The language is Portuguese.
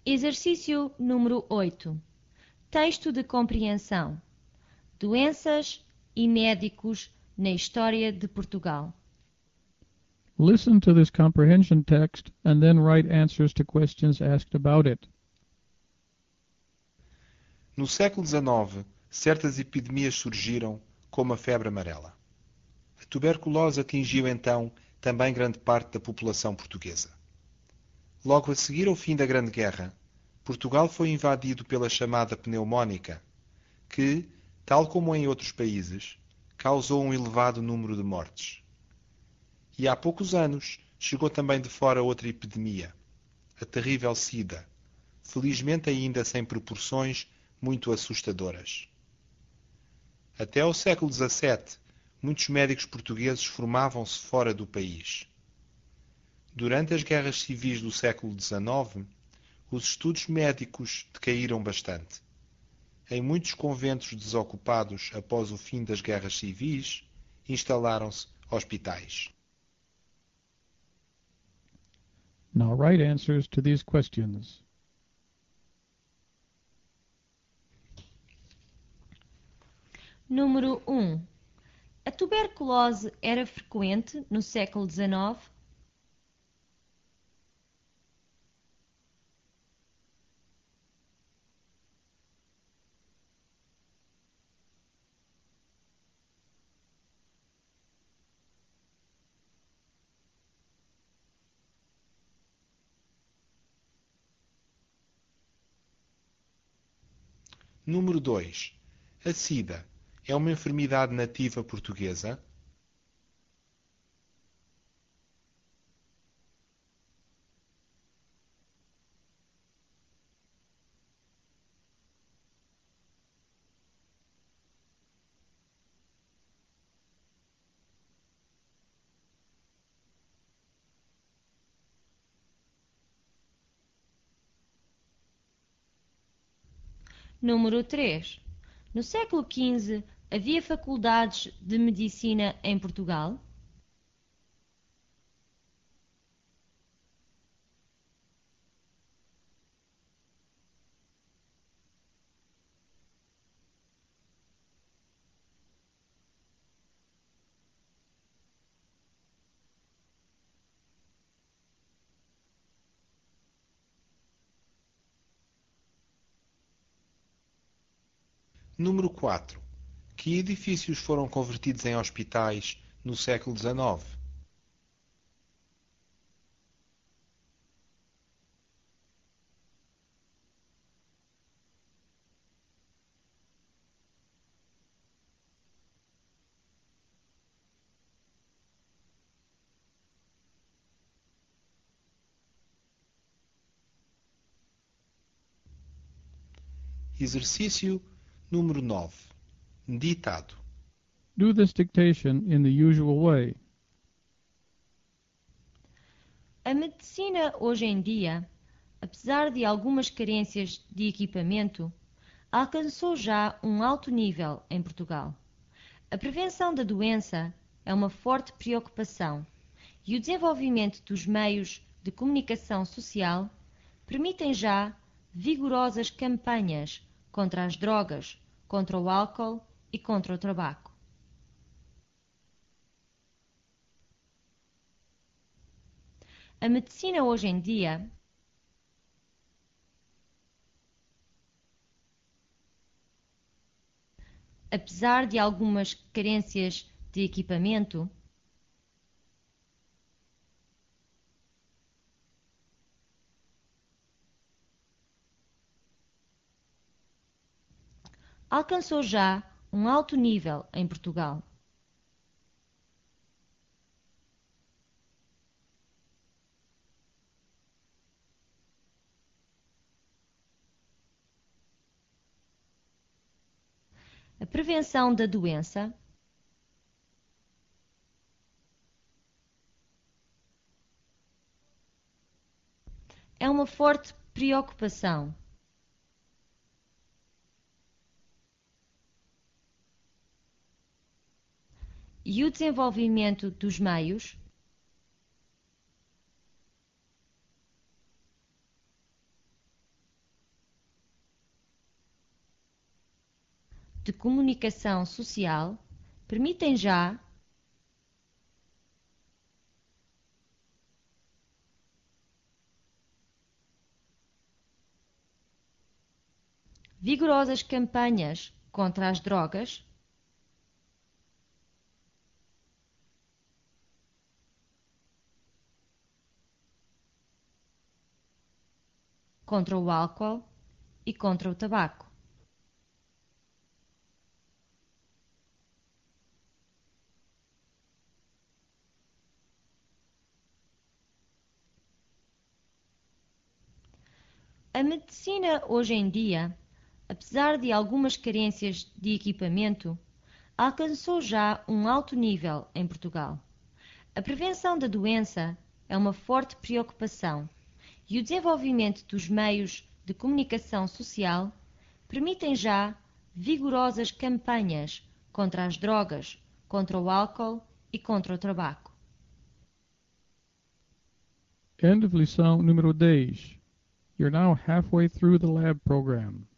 Exercício número 8. Texto de compreensão. Doenças e médicos na história de Portugal. Listen to this comprehension text and then write answers to questions asked about it. No século XIX, certas epidemias surgiram, como a febre amarela. A tuberculose atingiu então também grande parte da população portuguesa. Logo a seguir ao fim da Grande Guerra, Portugal foi invadido pela chamada pneumónica, que, tal como em outros países, causou um elevado número de mortes. E há poucos anos chegou também de fora outra epidemia, a terrível SIDA, felizmente ainda sem proporções muito assustadoras. Até ao século XVII, muitos médicos portugueses formavam-se fora do país. Durante as guerras civis do século XIX, os estudos médicos decaíram bastante. Em muitos conventos desocupados após o fim das guerras civis, instalaram-se hospitais. Now write answers to these questions. Número 1. A tuberculose era frequente no século XIX? Número 2. A SIDA é uma enfermidade nativa portuguesa? Número 3. No século XV havia faculdades de medicina em Portugal? Número 4. Que edifícios foram convertidos em hospitais no século XIX? Exercício número 9. Ditado. Do this dictation in the usual way. A medicina hoje em dia, apesar de algumas carências de equipamento, alcançou já um alto nível em Portugal. A prevenção da doença é uma forte preocupação e o desenvolvimento dos meios de comunicação social permitem já vigorosas campanhas contra as drogas, contra o álcool e contra o tabaco. A medicina hoje em dia apesar de algumas carências de equipamento, alcançou já um alto nível em Portugal. A prevenção da doença é uma forte preocupação e o desenvolvimento dos meios de comunicação social permitem já vigorosas campanhas contra as drogas, contra o álcool e contra o tabaco. A medicina hoje em dia, apesar de algumas carências de equipamento, alcançou já um alto nível em Portugal. A prevenção da doença é uma forte preocupação e o desenvolvimento dos meios de comunicação social permitem já vigorosas campanhas contra as drogas, contra o álcool e contra o tabaco. End of lição número 10. You're now halfway through the lab program.